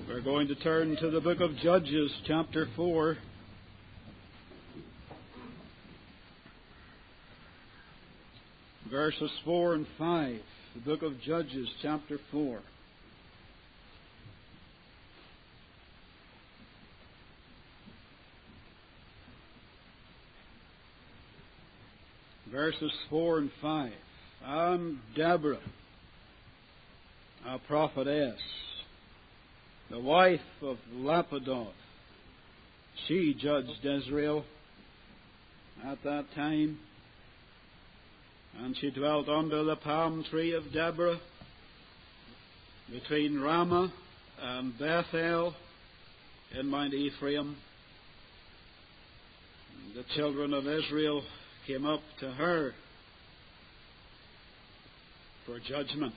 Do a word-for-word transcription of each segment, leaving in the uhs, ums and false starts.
We're going to turn to the book of Judges, chapter four. Verses four and five. The book of Judges, chapter four. Verses four and five. And Deborah, a prophetess, the wife of Lapidoth, she judged Israel at that time, and she dwelt under the palm tree of Deborah between Ramah and Bethel in Mount Ephraim. The children of Israel came up to her for judgment.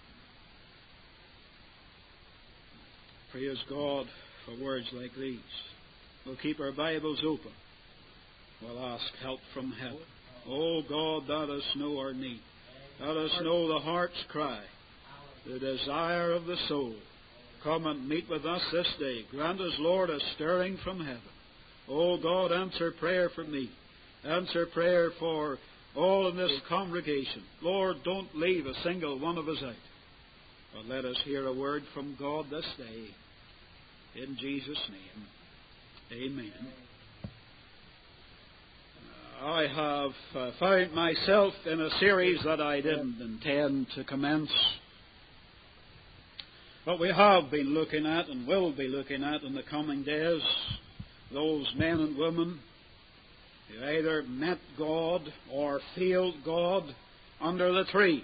Praise God for words like these. We'll keep our Bibles open. We'll ask help from heaven. Oh God, let us know our need. Let us know the heart's cry, the desire of the soul. Come and meet with us this day. Grant us, Lord, a stirring from heaven. Oh God, answer prayer for me. Answer prayer for all in this congregation. Lord, don't leave a single one of us out. But let us hear a word from God this day. In Jesus' name, amen. I have uh, found myself in a series that I didn't intend to commence. But we have been looking at and will be looking at in the coming days those men and women who either met God or failed God under the tree.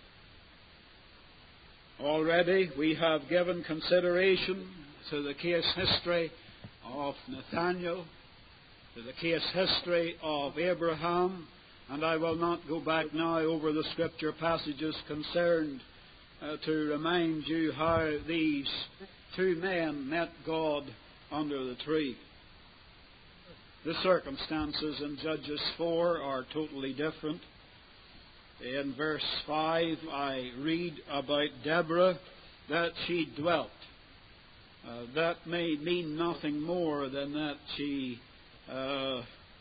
Already we have given consideration to the case history of Nathaniel, to the case history of Abraham, and I will not go back now over the scripture passages concerned uh, to remind you how these two men met God under the tree. The circumstances in Judges four are totally different. In verse five, I read about Deborah, that she dwelt. Uh, that may mean nothing more than that she uh,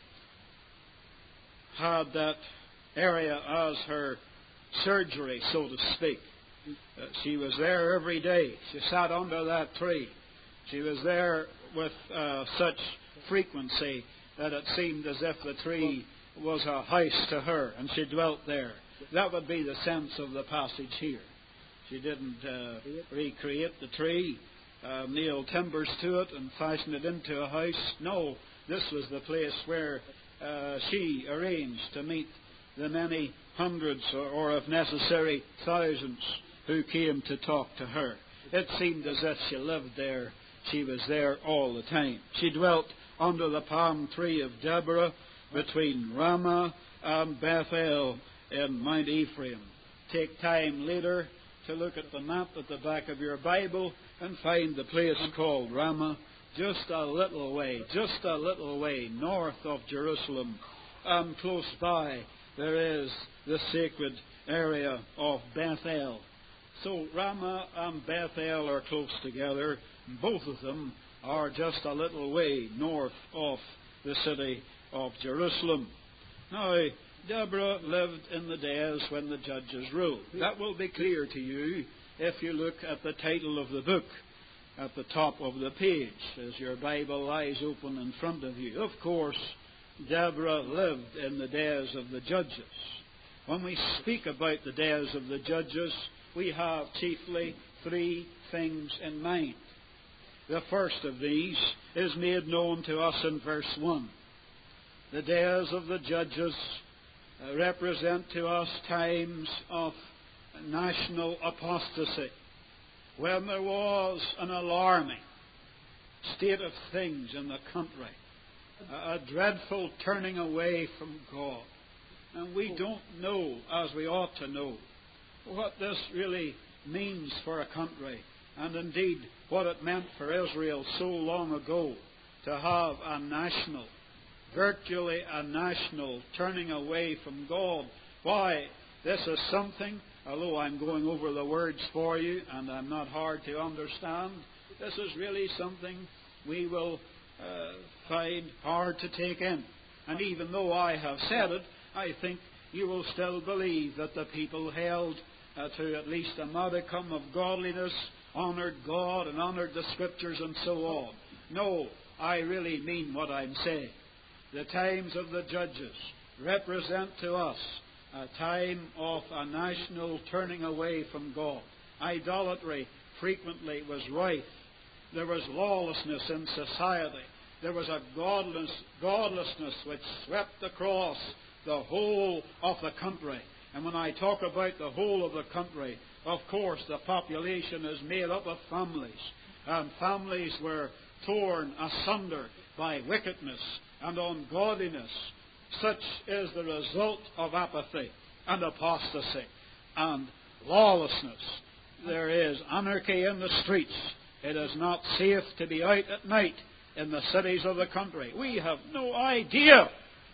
had that area as her surgery, so to speak. Uh, she was there every day. She sat under that tree. She was there with uh, such frequency that it seemed as if the tree was a house to her, and she dwelt there. That would be the sense of the passage here. She didn't uh, recreate the tree, uh, nail timbers to it and fashion it into a house. No, this was the place where uh, she arranged to meet the many hundreds or, or, if necessary, thousands who came to talk to her. It seemed as if she lived there. She was there all the time. She dwelt under the palm tree of Deborah between Ramah and Bethel in Mount Ephraim. Take time later to look at the map at the back of your Bible and find the place called Ramah, just a little way, just a little way north of Jerusalem. And close by there is the sacred area of Bethel. So Ramah and Bethel are close together. Both of them are just a little way north of the city of Jerusalem. Now, Deborah lived in the days when the judges ruled. That will be clear to you if you look at the title of the book at the top of the page as your Bible lies open in front of you. Of course, Deborah lived in the days of the judges. When we speak about the days of the judges, we have chiefly three things in mind. The first of these is made known to us in verse one. The days of the judges uh, represent to us times of national apostasy, when there was an alarming state of things in the country, a, a dreadful turning away from God. And we don't know, as we ought to know, what this really means for a country, and indeed what it meant for Israel so long ago to have a national, virtually a national turning away from God. Why? This is something, although I'm going over the words for you and I'm not hard to understand, This is really something we will uh, find hard to take in. And even though I have said it, I think you will still believe that the people held uh, to at least a modicum of godliness, honoured God and honoured the Scriptures and so on. No, I really mean what I'm saying. The times of the judges represent to us a time of a national turning away from God. Idolatry frequently was rife. There was lawlessness in society. There was a godless, godlessness which swept across the whole of the country. And when I talk about the whole of the country, of course the population is made up of families. And families were torn asunder by wickedness and ungodliness. Such is the result of apathy and apostasy and lawlessness. There is anarchy in the streets. It is not safe to be out at night in the cities of the country. We have no idea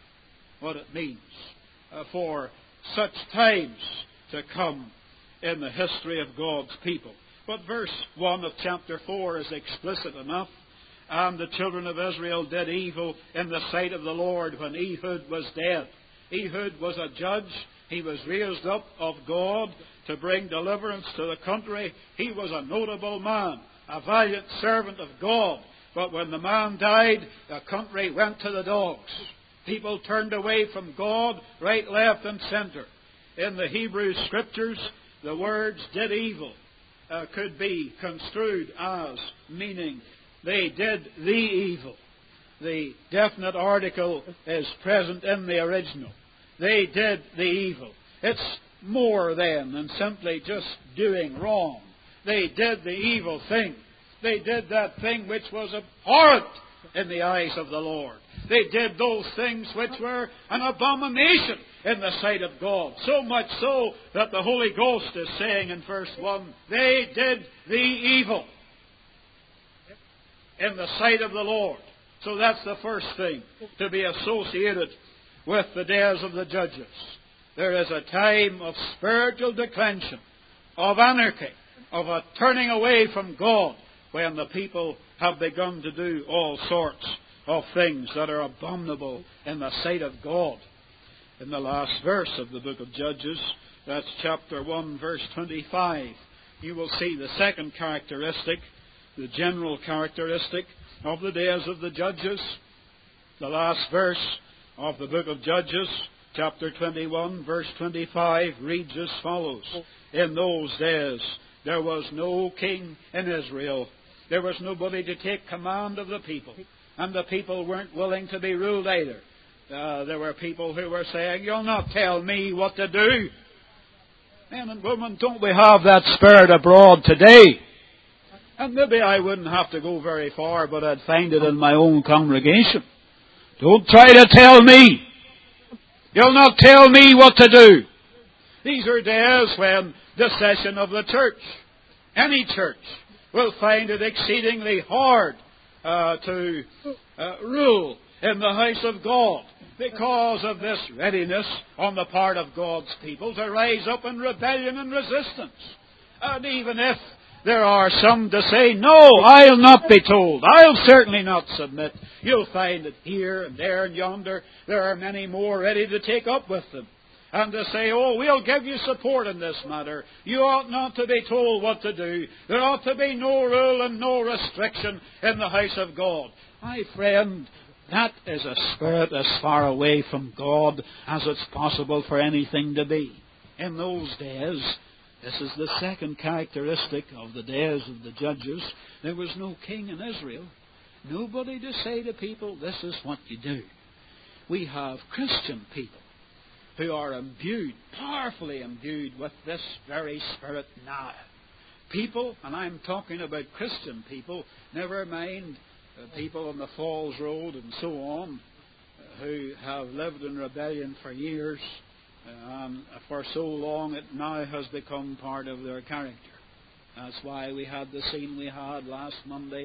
what it means uh, for such times to come in the history of God's people. But verse one of chapter four is explicit enough. And the children of Israel did evil in the sight of the Lord when Ehud was dead. Ehud was a judge. He was raised up of God to bring deliverance to the country. He was a notable man, a valiant servant of God. But when the man died, the country went to the dogs. People turned away from God, right, left, and center. In the Hebrew Scriptures, the words did evil uh, could be construed as meaning they did the evil. The definite article is present in the original. They did the evil. It's more then than simply just doing wrong. They did the evil thing. They did that thing which was abhorrent in the eyes of the Lord. They did those things which were an abomination in the sight of God. So much so that the Holy Ghost is saying in verse one, they did the evil in the sight of the Lord. So that's the first thing to be associated with the days of the judges. There is a time of spiritual declension, of anarchy, of a turning away from God, when the people have begun to do all sorts of things that are abominable in the sight of God. In the last verse of the book of Judges, that's chapter one, verse twenty-five, you will see the second characteristic, the general characteristic of the days of the judges. The last verse of the book of Judges, chapter twenty-one, verse twenty-five, reads as follows. In those days there was no king in Israel. There was nobody to take command of the people. And the people weren't willing to be ruled either. Uh, there were people who were saying, you'll not tell me what to do. Men and women, don't we have that spirit abroad today? And maybe I wouldn't have to go very far, but I'd find it in my own congregation. Don't try to tell me. You'll not tell me what to do. These are days when the session of the church, any church, will find it exceedingly hard uh, to uh, rule in the house of God because of this readiness on the part of God's people to rise up in rebellion and resistance. And even if there are some to say, no, I'll not be told. I'll certainly not submit. You'll find that here and there and yonder, there are many more ready to take up with them. And to say, oh, we'll give you support in this matter. You ought not to be told what to do. There ought to be no rule and no restriction in the house of God. My friend, that is a spirit as far away from God as it's possible for anything to be. In those days, this is the second characteristic of the days of the judges. There was no king in Israel. Nobody to say to people, this is what you do. We have Christian people who are imbued, powerfully imbued with this very spirit now. People, and I'm talking about Christian people, never mind uh, people on the Falls Road and so on, uh, who have lived in rebellion for years, and for so long it now has become part of their character. That's why we had the scene we had last Monday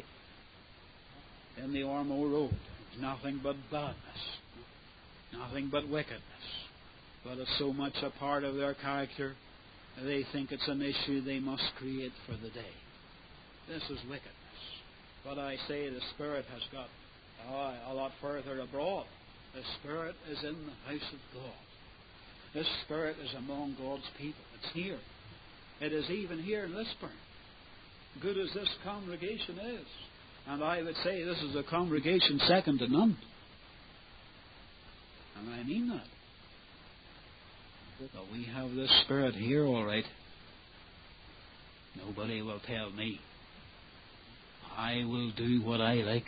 in the Ormeau Road. It was nothing but badness, nothing but wickedness. But it's so much a part of their character, they think it's an issue they must create for the day. This is wickedness. But I say the Spirit has got oh, a lot further abroad. The Spirit is in the house of God. The Spirit is among God's people. It's here. It is even here in Lisburn. Good as this congregation is. And I would say this is a congregation second to none. And I mean that. But we have the Spirit here, all right. Nobody will tell me. I will do what I like.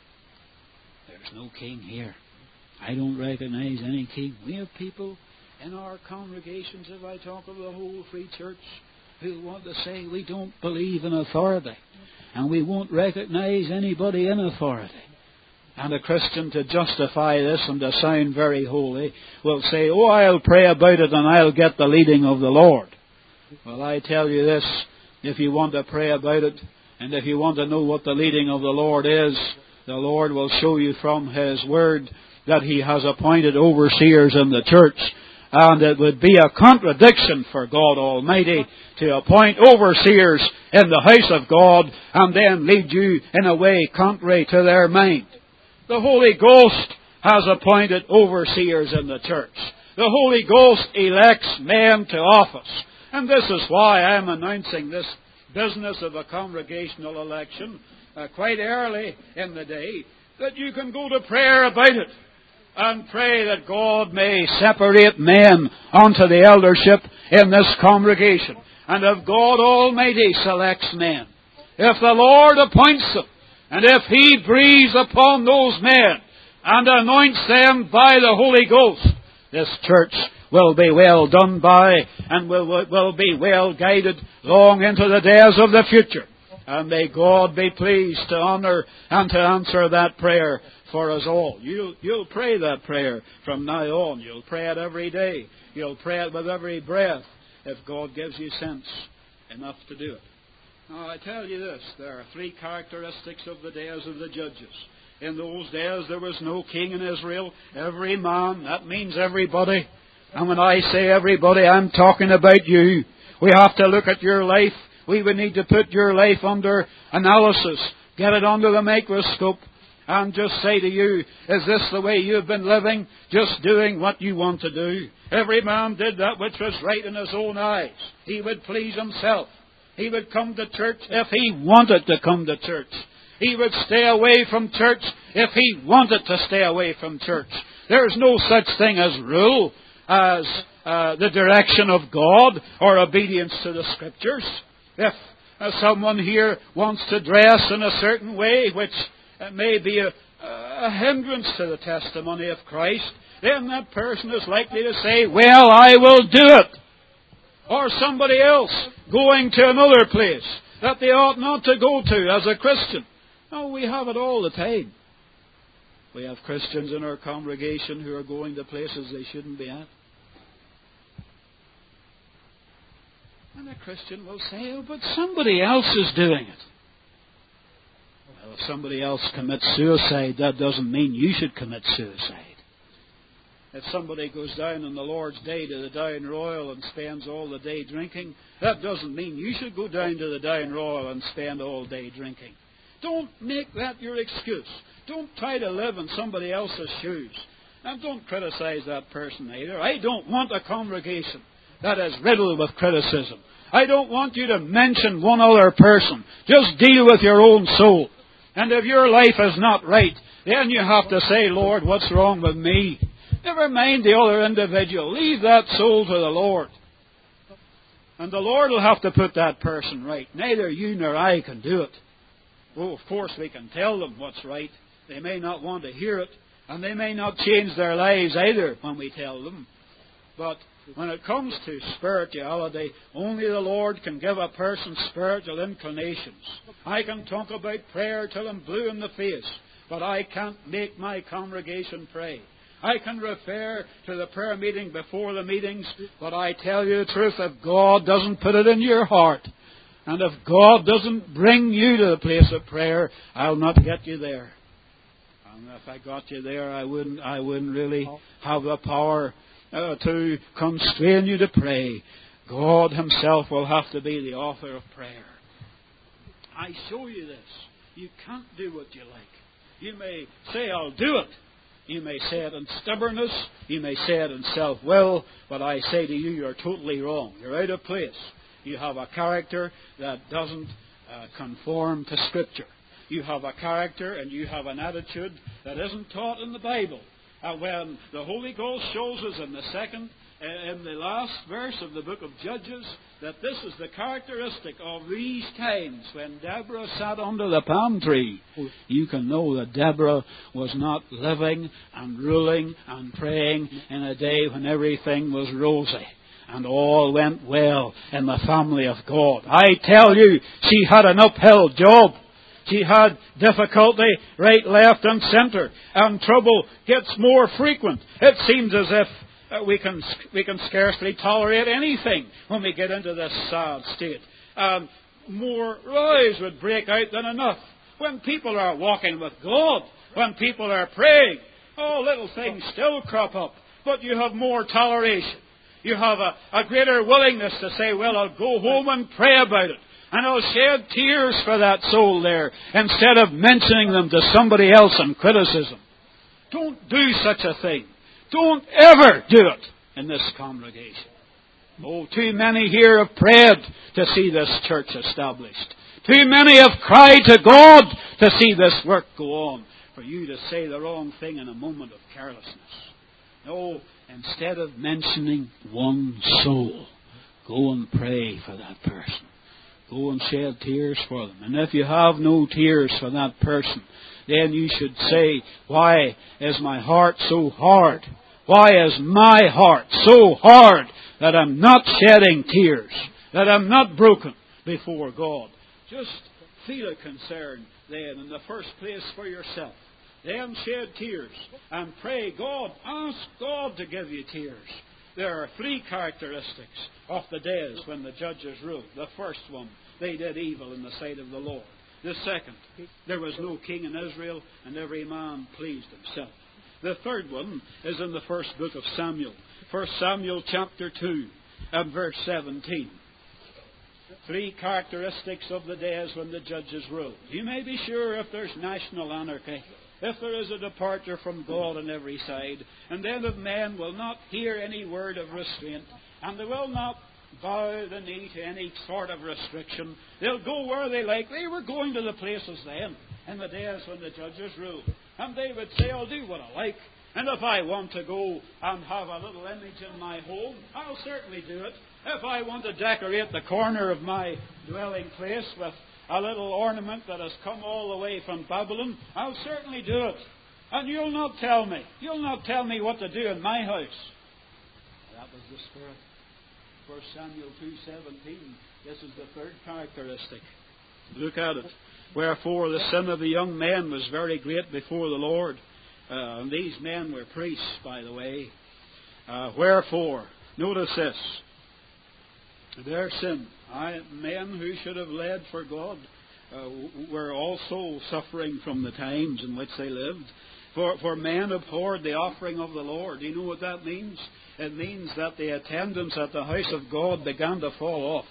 There's no king here. I don't recognize any king. We have people in our congregations, if I talk of the whole Free Church, who want to say we don't believe in authority. And we won't recognize anybody in authority. And a Christian, to justify this and to sound very holy, will say, oh, I'll pray about it and I'll get the leading of the Lord. Well, I tell you this, if you want to pray about it, and if you want to know what the leading of the Lord is, the Lord will show you from His Word that He has appointed overseers in the church. And it would be a contradiction for God Almighty to appoint overseers in the house of God and then lead you in a way contrary to their mind. The Holy Ghost has appointed overseers in the church. The Holy Ghost elects men to office. And this is why I'm announcing this business of a congregational election uh, quite early in the day, that you can go to prayer about it and pray that God may separate men unto the eldership in this congregation. And if God Almighty selects men, if the Lord appoints them, and if He breathes upon those men and anoints them by the Holy Ghost, this church will be well done by and will, will be well guided long into the days of the future. And may God be pleased to honour and to answer that prayer for us all. You'll, you'll pray that prayer from now on. You'll pray it every day. You'll pray it with every breath if God gives you sense enough to do it. Now, I tell you this, there are three characteristics of the days of the judges. In those days there was no king in Israel. Every man, that means everybody. And when I say everybody, I'm talking about you. We have to look at your life. We would need to put your life under analysis, get it under the microscope, and just say to you, is this the way you've been living? Just doing what you want to do. Every man did that which was right in his own eyes. He would please himself. He would come to church if he wanted to come to church. He would stay away from church if he wanted to stay away from church. There's no such thing as rule, as uh, the direction of God or obedience to the Scriptures. If uh, someone here wants to dress in a certain way, which uh, may be a, a hindrance to the testimony of Christ, then that person is likely to say, well, I will do it. Or somebody else going to another place that they ought not to go to as a Christian. No, we have it all the time. We have Christians in our congregation who are going to places they shouldn't be at. And a Christian will say, oh, but somebody else is doing it. Well, if somebody else commits suicide, that doesn't mean you should commit suicide. If somebody goes down on the Lord's Day to the Down Royal and spends all the day drinking, that doesn't mean you should go down to the Down Royal and spend all day drinking. Don't make that your excuse. Don't try to live in somebody else's shoes. And don't criticize that person either. I don't want a congregation that is riddled with criticism. I don't want you to mention one other person. Just deal with your own soul. And if your life is not right, then you have to say, Lord, what's wrong with me? Never mind the other individual. Leave that soul to the Lord. And the Lord will have to put that person right. Neither you nor I can do it. Oh, of course we can tell them what's right. They may not want to hear it. And they may not change their lives either when we tell them. But when it comes to spirituality, only the Lord can give a person spiritual inclinations. I can talk about prayer till I'm blue in the face, but I can't make my congregation pray. I can refer to the prayer meeting before the meetings, but I tell you the truth, if God doesn't put it in your heart, and if God doesn't bring you to the place of prayer, I'll not get you there. And if I got you there, I wouldn't, I wouldn't really have the power uh, to constrain you to pray. God Himself will have to be the author of prayer. I show you this You can't do what you like. You may say, I'll do it. You may say it in stubbornness. You may say it in self-will. But I say to you, you're totally wrong. You're out of place. You have a character that doesn't uh, conform to Scripture. You have a character and you have an attitude that isn't taught in the Bible. And when the Holy Ghost shows us in the second, uh, in the last verse of the book of Judges, that this is the characteristic of these times when Deborah sat under the palm tree, you can know that Deborah was not living and ruling and praying in a day when everything was rosy and all went well in the family of God. I tell you, she had an uphill job. She had difficulty right, left and centre, and trouble gets more frequent. It seems as if uh, we can we can scarcely tolerate anything when we get into this sad state. Um, more rows would break out than enough. When people are walking with God, when people are praying, oh, little things still crop up, but you have more toleration. You have a, a greater willingness to say, well, I'll go home and pray about it. And I'll shed tears for that soul there, instead of mentioning them to somebody else in criticism. Don't do such a thing. Don't ever do it in this congregation. Oh, too many here have prayed to see this church established. Too many have cried to God to see this work go on, for you to say the wrong thing in a moment of carelessness. No, instead of mentioning one soul, go and pray for that person. Go and shed tears for them. And if you have no tears for that person, then you should say, why is my heart so hard? Why is my heart so hard that I'm not shedding tears, that I'm not broken before God? Just feel a concern then in the first place for yourself. Then shed tears and pray God, ask God to give you tears. There are three characteristics of the days when the judges ruled. The first one, they did evil in the sight of the Lord. The second, there was no king in Israel, and every man pleased himself. The third one is in the first book of Samuel. First Samuel chapter two and verse seventeen. Three characteristics of the days when the judges ruled. You may be sure if there's national anarchy, if there is a departure from God on every side, and then if men will not hear any word of restraint, and they will not bow the knee to any sort of restriction, they'll go where they like. They were going to the places then, in the days when the judges ruled. And they would say, I'll do what I like. And if I want to go and have a little image in my home, I'll certainly do it. If I want to decorate the corner of my dwelling place with a little ornament that has come all the way from Babylon, I'll certainly do it. And you'll not tell me. You'll not tell me what to do in my house. That was the spirit. First Samuel two seventeen. This is the third characteristic. Look at it. Wherefore the sin of the young men was very great before the Lord. Uh, and these men were priests, by the way. Uh, wherefore, notice this. Their sin, I, men who should have led for God, uh, were also suffering from the times in which they lived. For, for men abhorred the offering of the Lord. Do you know what that means? It means that the attendance at the house of God began to fall off.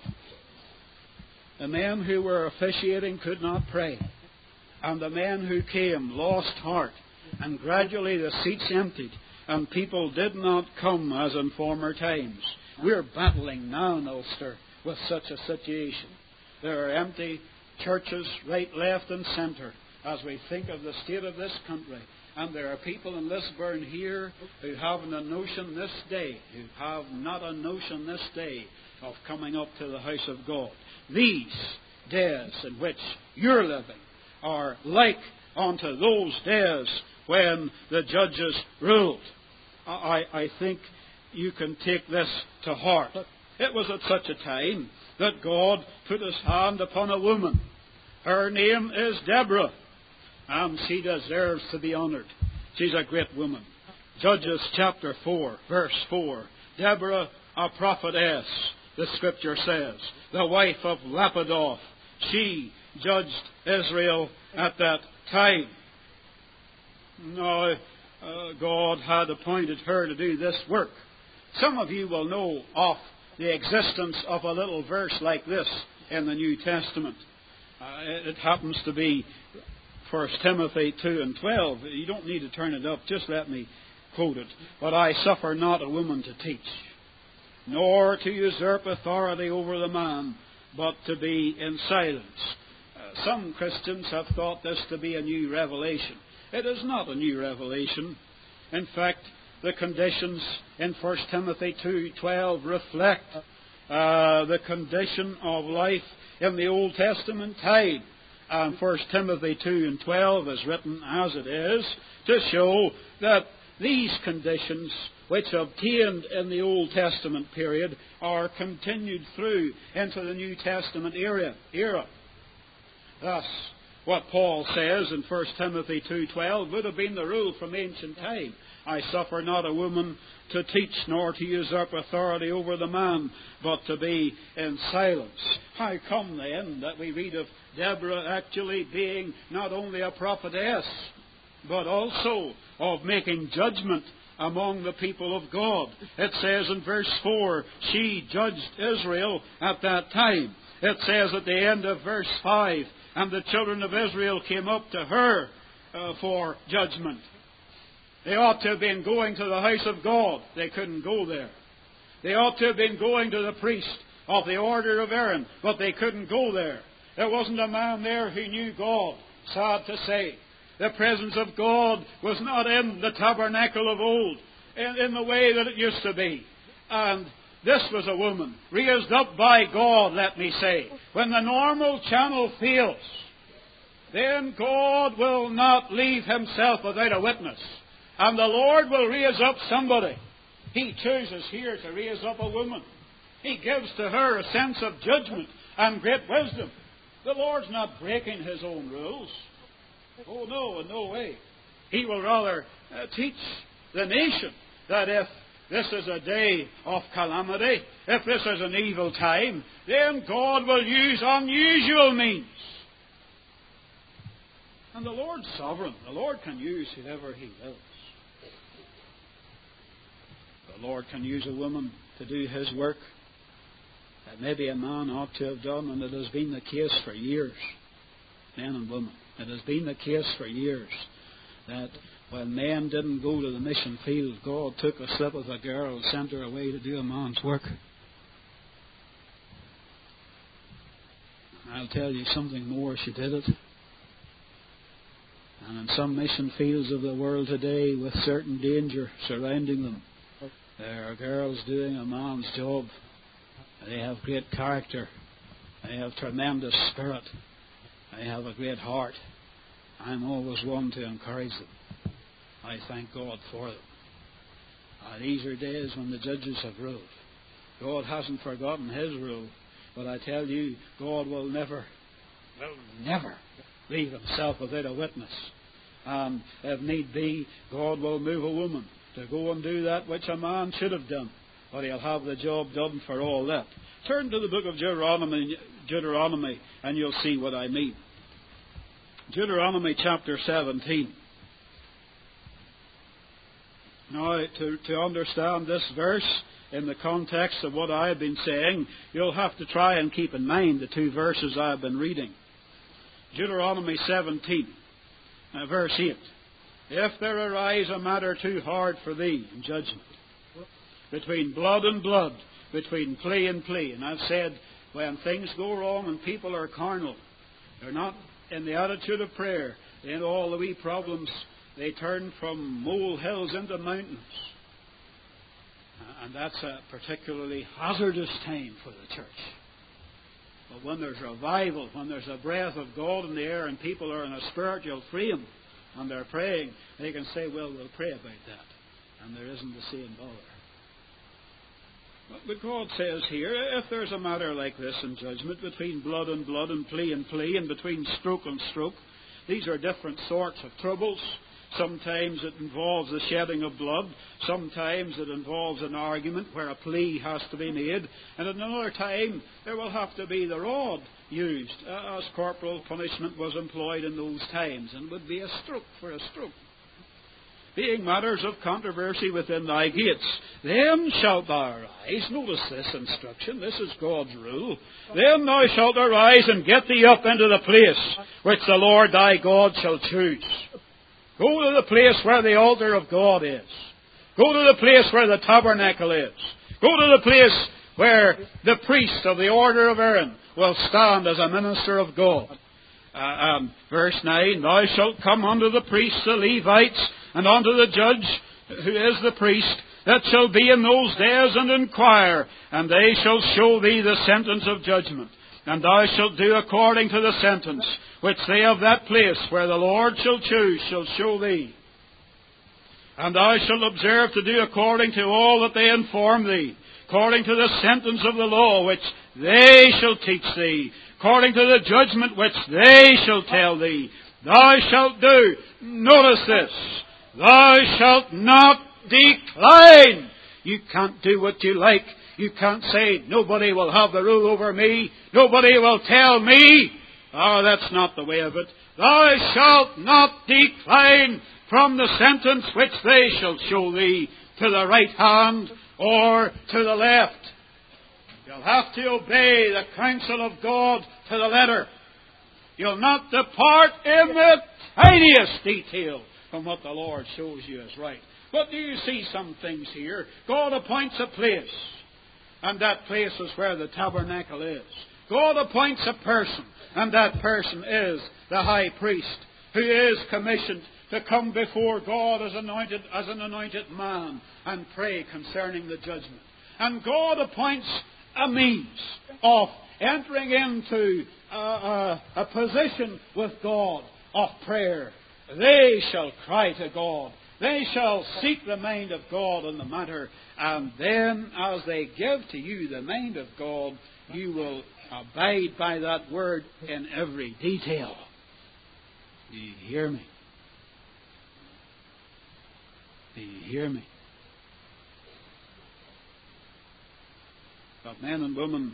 The men who were officiating could not pray. And the men who came lost heart. And gradually the seats emptied. And people did not come as in former times. We're battling now in Ulster with such a situation. There are empty churches right, left and centre as we think of the state of this country. And there are people in Lisburn here who haven't a notion this day, who have not a notion this day of coming up to the house of God. These days in which you're living are like unto those days when the judges ruled. I, I think you can take this to heart. It was at such a time that God put His hand upon a woman. Her name is Deborah, and she deserves to be honoured. She's a great woman. Judges chapter four, verse four. Deborah, a prophetess, the Scripture says, the wife of Lapidoth. She judged Israel at that time. Now, uh, God had appointed her to do this work. Some of you will know of the existence of a little verse like this in the New Testament. Uh, it, it happens to be First Timothy two and twelve. You don't need to turn it up. Just let me quote it. But I suffer not a woman to teach, nor to usurp authority over the man, but to be in silence. Uh, some Christians have thought this to be a new revelation. It is not a new revelation. In fact, the conditions in First Timothy two twelve reflect uh, the condition of life in the Old Testament time. And First Timothy two and twelve is written as it is to show that these conditions which obtained in the Old Testament period are continued through into the New Testament era. era. Thus, what Paul says in First Timothy two twelve would have been the rule from ancient time. I suffer not a woman to teach, nor to usurp authority over the man, but to be in silence. How come then that we read of Deborah actually being not only a prophetess, but also of making judgment among the people of God? It says in verse four, she judged Israel at that time. It says at the end of verse five, and the children of Israel came up to her uh, for judgment. They ought to have been going to the house of God. They couldn't go there. They ought to have been going to the priest of the order of Aaron, but they couldn't go there. There wasn't a man there who knew God, sad to say. The presence of God was not in the tabernacle of old, in, in the way that it used to be. And this was a woman, raised up by God, let me say. When the normal channel fails, then God will not leave Himself without a witness. And the Lord will raise up somebody. He chooses here to raise up a woman. He gives to her a sense of judgment and great wisdom. The Lord's not breaking His own rules. Oh, no, in no way. He will rather uh, teach the nation that if this is a day of calamity, if this is an evil time, then God will use unusual means. And the Lord's sovereign. The Lord can use whoever He wills. The Lord can use a woman to do His work that maybe a man ought to have done, and it has been the case for years, men and women. It has been the case for years that when men didn't go to the mission field, God took a slip of a girl and sent her away to do a man's work. I'll tell you something more, she did it. And in some mission fields of the world today, with certain danger surrounding them, there are girls doing a man's job. They have great character. They have tremendous spirit. They have a great heart. I'm always one to encourage them. I thank God for them. Uh, these are days when the judges have ruled. God hasn't forgotten His rule, but I tell you, God will never, will never leave Himself without a witness. And if need be, God will move a woman to go and do that which a man should have done, but He'll have the job done for all that. Turn to the book of Deuteronomy, Deuteronomy, and you'll see what I mean. Deuteronomy chapter seventeen. Now, to, to understand this verse in the context of what I have been saying, you'll have to try and keep in mind the two verses I have been reading. Deuteronomy seventeen, uh, verse eight. If there arise a matter too hard for thee in judgment, between blood and blood, between plea and plea. And I've said, when things go wrong and people are carnal, they're not in the attitude of prayer, then all the wee problems, they turn from molehills into mountains. And that's a particularly hazardous time for the church. But when there's revival, when there's a breath of God in the air and people are in a spiritual freedom and they're praying, they can say, well, we'll pray about that. And there isn't the same bother. But God says here, if there's a matter like this in judgment, between blood and blood and plea and plea, and between stroke and stroke, these are different sorts of troubles. Sometimes it involves the shedding of blood. Sometimes it involves an argument where a plea has to be made. And at another time, there will have to be the rod used, as corporal punishment was employed in those times, and would be a stroke for a stroke. being matters of controversy within thy gates. Then shalt thou arise. Notice this instruction. This is God's rule. Then thou shalt arise and get thee up into the place which the Lord thy God shall choose. Go to the place where the altar of God is. Go to the place where the tabernacle is. Go to the place where the priest of the order of Aaron will stand as a minister of God. Uh, um, verse nine, thou shalt come unto the priests, the Levites, and unto the judge, who is the priest, that shall be in those days, and inquire, and they shall show thee the sentence of judgment. And thou shalt do according to the sentence which they of that place where the Lord shall choose shall show thee. And thou shalt observe to do according to all that they inform thee, according to the sentence of the law which they shall teach thee, according to the judgment which they shall tell thee. Thou shalt do, notice this, thou shalt not decline. You can't do what you like. You can't say, nobody will have the rule over me. Nobody will tell me. Oh, that's not the way of it. Thou shalt not decline from the sentence which they shall show thee to the right hand or to the left. You'll have to obey the counsel of God to the letter. You'll not depart in the tiniest detail from what the Lord shows you as right. But do you see some things here? God appoints a place, and that place is where the tabernacle is. God appoints a person, and that person is the high priest, who is commissioned to come before God as anointed as an anointed man and pray concerning the judgment. And God appoints a means of entering into a, a, a position with God of prayer. They shall cry to God. They shall seek the mind of God in the matter. And then, as they give to you the mind of God, you will abide by that word in every detail. Do you hear me? Do you hear me? But men and women,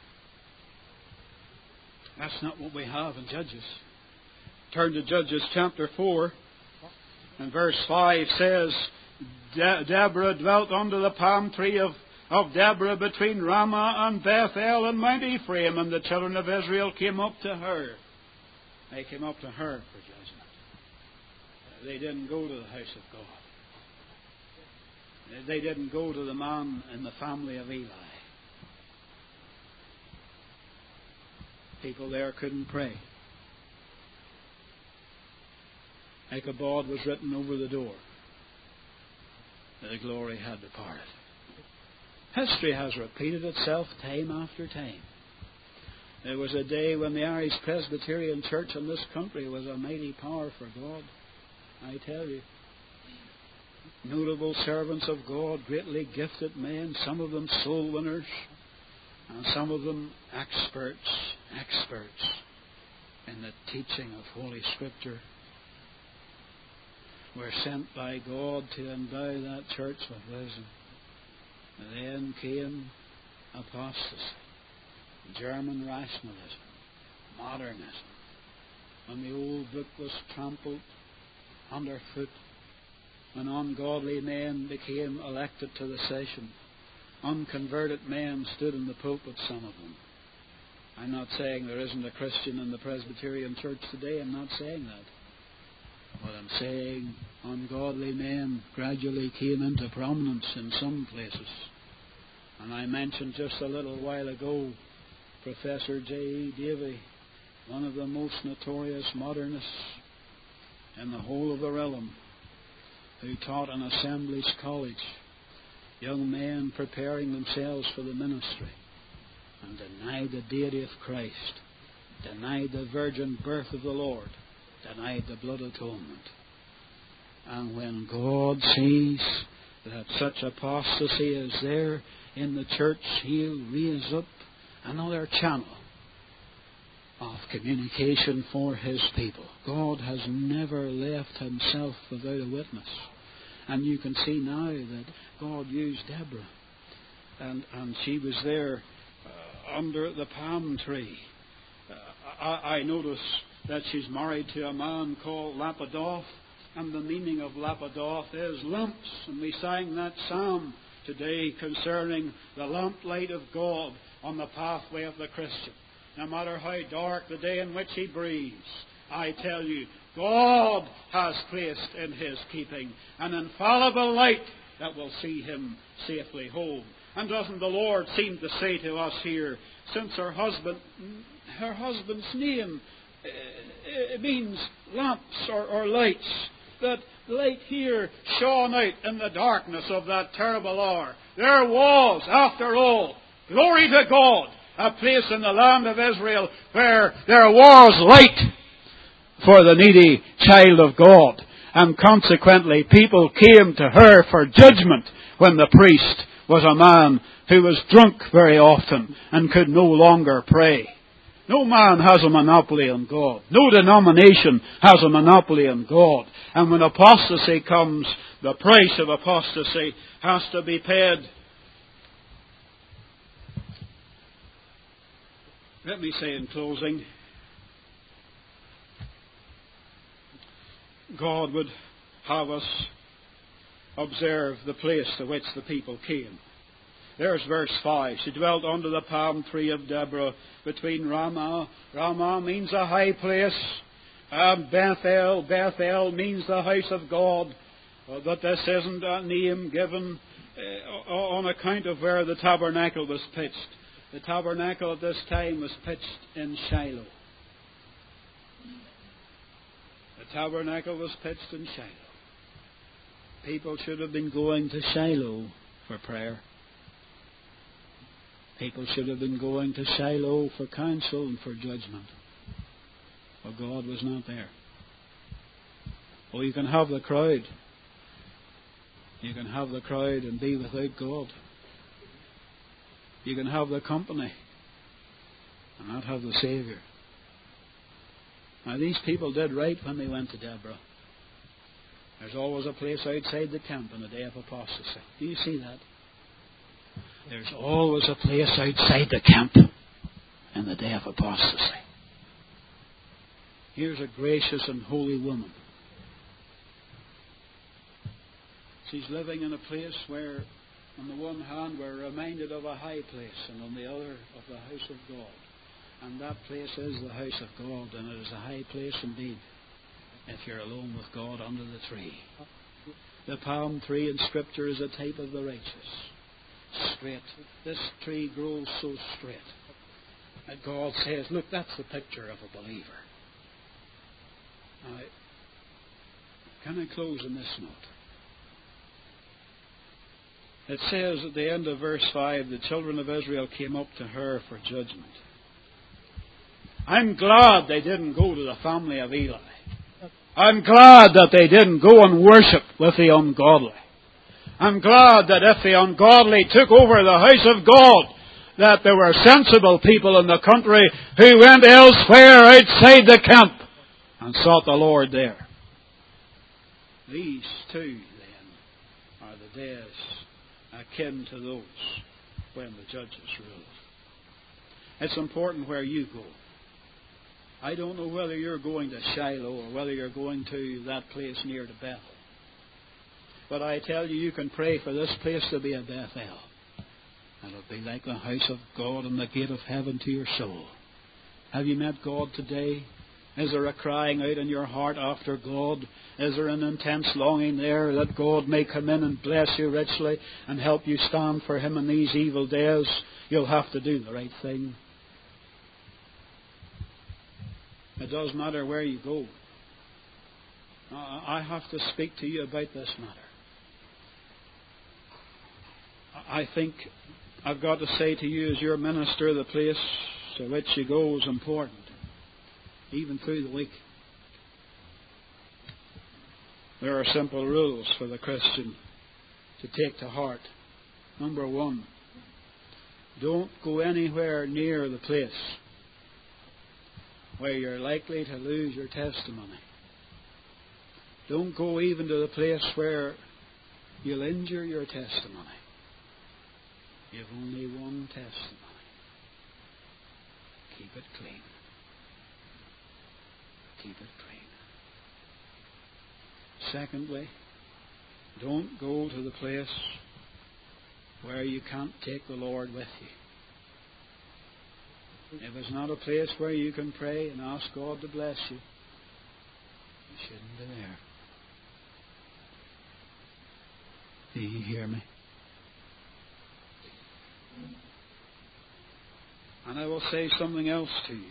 that's not what we have in Judges. Turn to Judges chapter four, and verse five says, De- Deborah dwelt under the palm tree of, of Deborah between Ramah and Bethel and Mount Ephraim, and the children of Israel came up to her. They came up to her for judgment. They didn't go to the house of God. They didn't go to the man in the family of Eli. People there couldn't pray. Ichabod was written over the door. The glory had departed. History has repeated itself time after time. There was a day when the Irish Presbyterian Church in this country was a mighty power for God. I tell you. Notable servants of God, greatly gifted men, some of them soul winners, and some of them experts, experts in the teaching of Holy Scripture, were sent by God to endow that church with wisdom. And then came apostasy, German rationalism, modernism, and the old book was trampled underfoot. When ungodly men became elected to the session, unconverted men stood in the pulpit, some of them. I'm not saying there isn't a Christian in the Presbyterian Church today. I'm not saying that. But I'm saying ungodly men gradually came into prominence in some places. And I mentioned just a little while ago Professor J E Davy, one of the most notorious modernists in the whole of the realm, who taught in Assemblies College, young men preparing themselves for the ministry, and denied the deity of Christ, denied the virgin birth of the Lord, denied the blood atonement. And when God sees that such apostasy is there in the church, He'll raise up another channel of communication for His people. God has never left Himself without a witness. And you can see now that God used Deborah. And, and she was there uh, under the palm tree. Uh, I, I notice that she's married to a man called Lapidoth. And the meaning of Lapidoth is lamps. And we sang that psalm today concerning the lamplight of God on the pathway of the Christian. No matter how dark the day in which he breathes, I tell you, God has placed in his keeping an infallible light that will see him safely home. And doesn't the Lord seem to say to us here, since her husband, her husband's name uh, means lamps or, or lights, that light here shone out in the darkness of that terrible hour. There was, after all, glory to God, a place in the land of Israel where there was light for the needy child of God. And consequently, people came to her for judgment when the priest was a man who was drunk very often and could no longer pray. No man has a monopoly on God. No denomination has a monopoly on God. And when apostasy comes, the price of apostasy has to be paid. Let me say in closing, God would have us observe the place to which the people came. There's verse five. She dwelt under the palm tree of Deborah between Ramah. Ramah means a high place. Um, Bethel. Bethel means the house of God. Uh, but this isn't a name given uh, on account of where the tabernacle was pitched. The tabernacle at this time was pitched in Shiloh. The tabernacle was pitched in Shiloh. People should have been going to Shiloh for prayer. People should have been going to Shiloh for counsel and for judgment. But God was not there. Oh, you can have the crowd. You can have the crowd and be without God. You can have the company and not have the Saviour. Now, these people did right when they went to Deborah. There's always a place outside the camp on the day of apostasy. Do you see that? There's always a place outside the camp in the day of apostasy. Here's a gracious and holy woman. She's living in a place where, on the one hand, we're reminded of a high place, and on the other, of the house of God. And that place is the house of God, and it is a high place indeed, if you're alone with God under the tree. The palm tree in Scripture is a type of the righteous. Straight. This tree grows so straight that God says, look, that's the picture of a believer. Now, can I close on this note? It says at the end of verse five, the children of Israel came up to her for judgment. I'm glad they didn't go to the family of Eli. I'm glad that they didn't go and worship with the ungodly. I'm glad that if the ungodly took over the house of God, that there were sensible people in the country who went elsewhere outside the camp and sought the Lord there. These two, then, are the days akin to those when the judges ruled. It's important where you go. I don't know whether you're going to Shiloh or whether you're going to that place near to Bethel. But I tell you, you can pray for this place to be a Bethel. And it'll be like the house of God and the gate of heaven to your soul. Have you met God today? Is there a crying out in your heart after God? Is there an intense longing there that God may come in and bless you richly and help you stand for Him in these evil days? You'll have to do the right thing. It doesn't matter where you go. I have to speak to you about this matter. I think I've got to say to you as your minister, the place to which you go is important, even through the week. There are simple rules for the Christian to take to heart. Number one, don't go anywhere near the place where you're likely to lose your testimony. Don't go even to the place where you'll injure your testimony. You've only one testimony. Keep it clean. Keep it clean. Secondly, don't go to the place where you can't take the Lord with you. If it's not a place where you can pray and ask God to bless you, you shouldn't be there. Do you hear me? And I will say something else to you.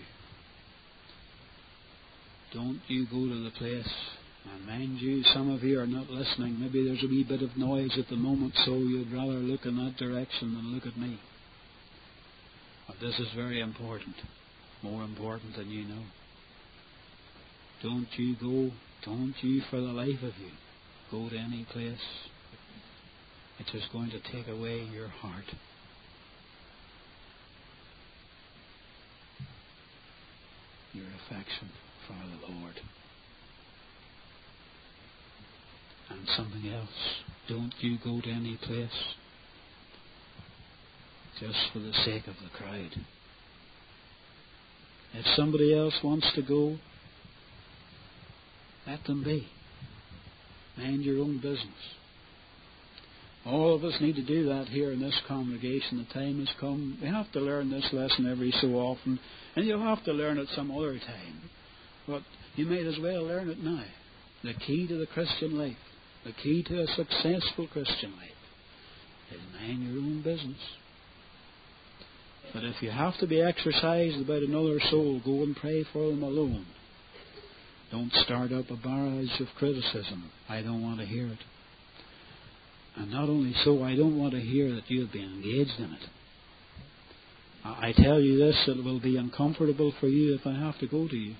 Don't you go to the place, and mind you, some of you are not listening. Maybe there's a wee bit of noise at the moment, so you'd rather look in that direction than look at me. But this is very important, more important than you know. Don't you go, don't you for the life of you, go to any place which is going to take away your heart. Your affection for the Lord. And something else. Don't you go to any place just for the sake of the crowd. If somebody else wants to go, let them be. Mind your own business. All of us need to do that here in this congregation. The time has come. We have to learn this lesson every so often, and you'll have to learn it some other time. But you might as well learn it now. The key to the Christian life, the key to a successful Christian life, is mind your own business. But if you have to be exercised about another soul, go and pray for them alone. Don't start up a barrage of criticism. I don't want to hear it. And not only so, I don't want to hear that you have been engaged in it. I tell you this, it will be uncomfortable for you if I have to go to you.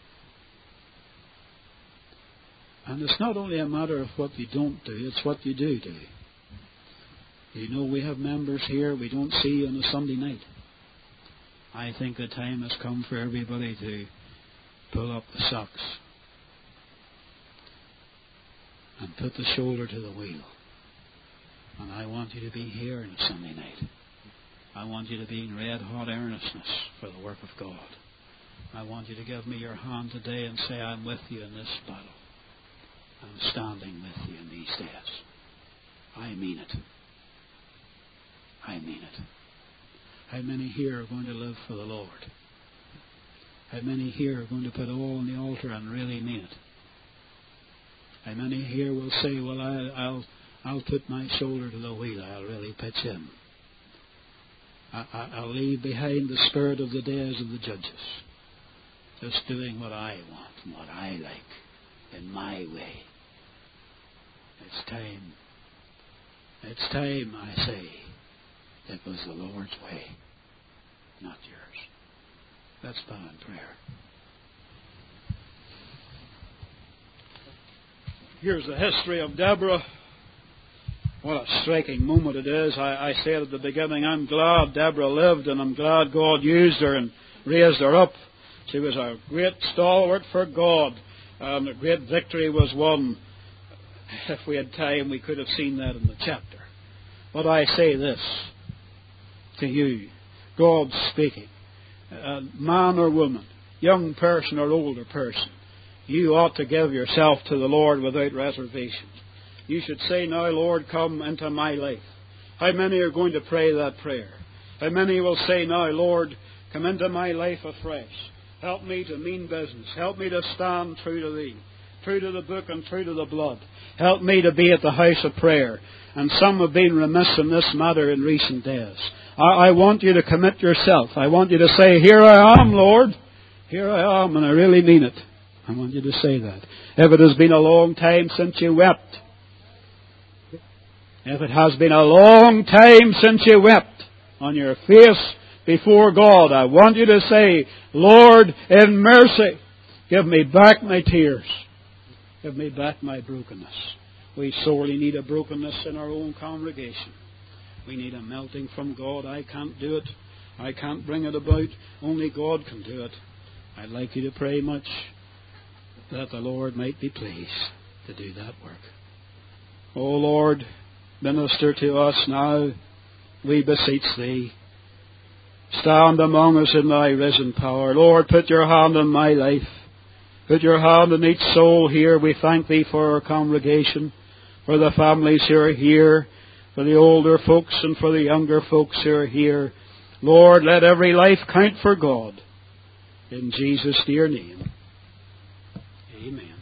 And it's not only a matter of what you don't do, it's what you do do. You know, we have members here we don't see on a Sunday night. I think the time has come for everybody to pull up the socks and put the shoulder to the wheel. And I want you to be here on a Sunday night. I want you to be in red-hot earnestness for the work of God. I want you to give me your hand today and say, I'm with you in this battle. I'm standing with you in these days. I mean it. I mean it. How many here are going to live for the Lord? How many here are going to put all on the altar and really mean it? How many here will say, well, I, I'll... I'll put my shoulder to the wheel. I'll really pitch in. I, I, I'll leave behind the spirit of the days of the judges. Just doing what I want and what I like in my way. It's time. It's time, I say. It was the Lord's way, not yours. Let's bow in prayer. Here's the history of Deborah. What a striking moment it is. I, I said at the beginning, I'm glad Deborah lived, and I'm glad God used her and raised her up. She was a great stalwart for God, and a great victory was won. If we had time, we could have seen that in the chapter. But I say this to you, God speaking, uh, man or woman, young person or older person, you ought to give yourself to the Lord without reservation. You should say, now, Lord, come into my life. How many are going to pray that prayer? How many will say, now, Lord, come into my life afresh. Help me to mean business. Help me to stand true to Thee, true to the book and true to the blood. Help me to be at the house of prayer. And some have been remiss in this matter in recent days. I, I want you to commit yourself. I want you to say, here I am, Lord. Here I am, and I really mean it. I want you to say that. If it has been a long time since you wept, if it has been a long time since you wept on your face before God, I want you to say, Lord, in mercy, give me back my tears. Give me back my brokenness. We sorely need a brokenness in our own congregation. We need a melting from God. I can't do it. I can't bring it about. Only God can do it. I'd like you to pray much that the Lord might be pleased to do that work. O Lord, minister to us now, we beseech Thee. Stand among us in Thy risen power. Lord, put Your hand on my life Put your hand on each soul here. We thank Thee for our congregation, for the families who are here, for the older folks and for the younger folks who are here. Lord, let every life count for God. In Jesus' dear name. Amen.